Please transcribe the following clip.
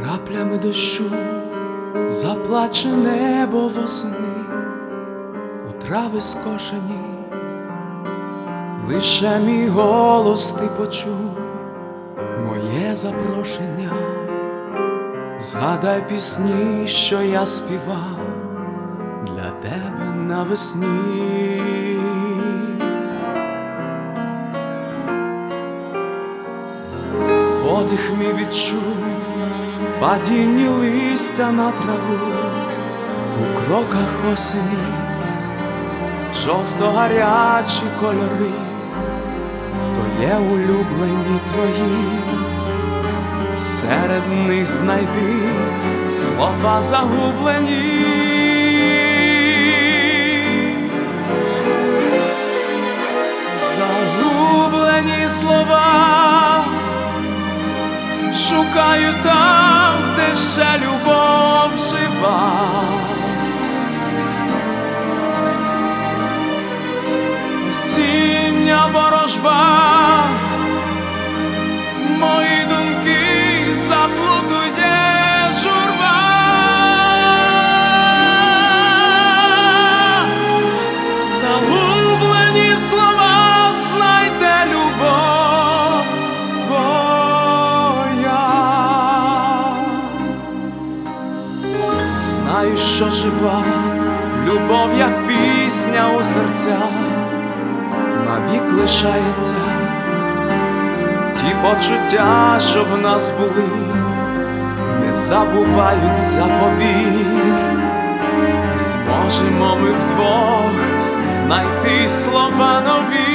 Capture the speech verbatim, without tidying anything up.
краплями дощу заплаче небо восени, у трави скошені, лише мій голос ти почув, моє запрошення. Згадай пісні, що я співав для тебе навесні. Подих мій відчув падінні листя на траву у кроках осені, жовто-гарячі кольори, то є улюблені твої. Серед них знайди слова загублені. Загублені слова шукаю там, де ще любов жива. Осіння ворожба мої думки заплутує журба. Загублені слова знайде любов твоя. Знаю, що жива любов, як пісня у серцях, навік лишається. Ті почуття, що в нас були, не забуваються, повір. Зможемо ми вдвох знайти слова нові.